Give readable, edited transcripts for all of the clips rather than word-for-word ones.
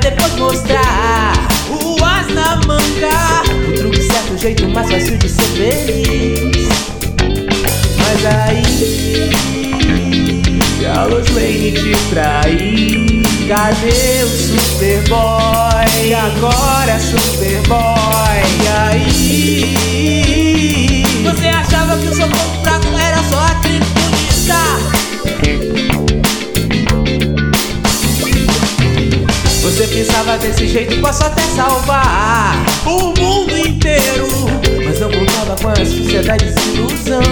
depois mostrar o as na manga, o truque certo, o jeito mais fácil de ser feliz. Mas aí a Lois Lane te traiu. Cadê o Superboy? E agora Superboy. E aí você achava que o seu ponto fraco era só a criptonita. Você pensava desse jeito, posso até salvar o mundo inteiro, mas não contava com a sociedade de desilusão.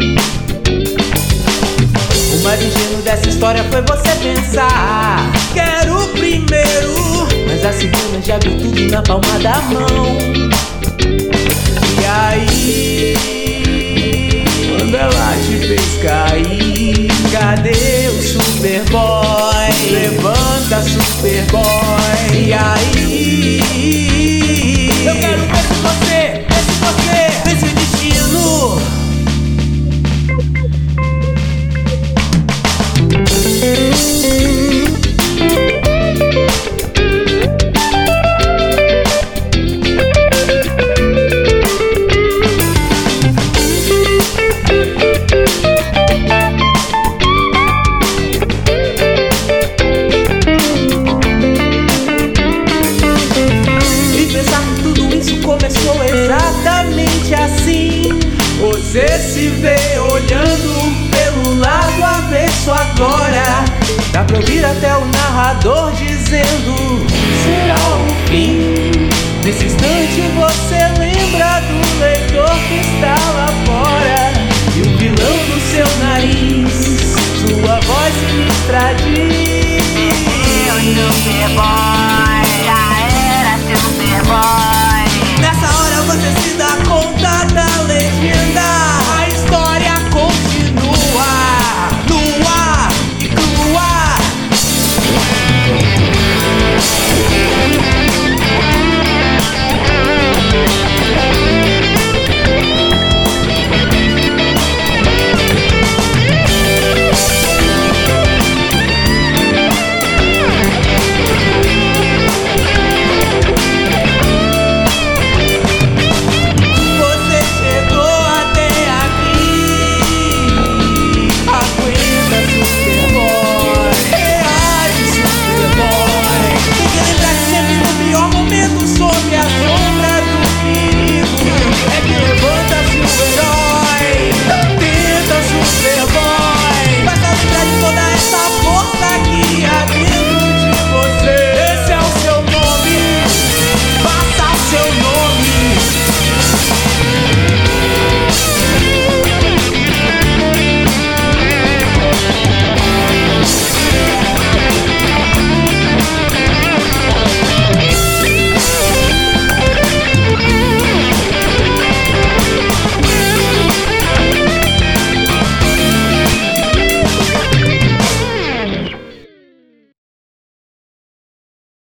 O mais ingênuo dessa história foi você pensar que era o primeiro, mas a segunda já viu tudo na palma da mão. E aí, quando ela te fez cair, cadê o Superboy? Levanta, Superboy. E aí, eu quero ver se você, vence o destino. Começou exatamente assim. Você se vê olhando pelo lado avesso agora. Dá pra ouvir até o narrador dizendo: será o fim? Nesse instante você lembra do leitor que está lá fora, e o vilão do seu nariz, sua voz sinistra diz: eu Superboy, já era Superboy. Nessa hora você se dá conta da legenda.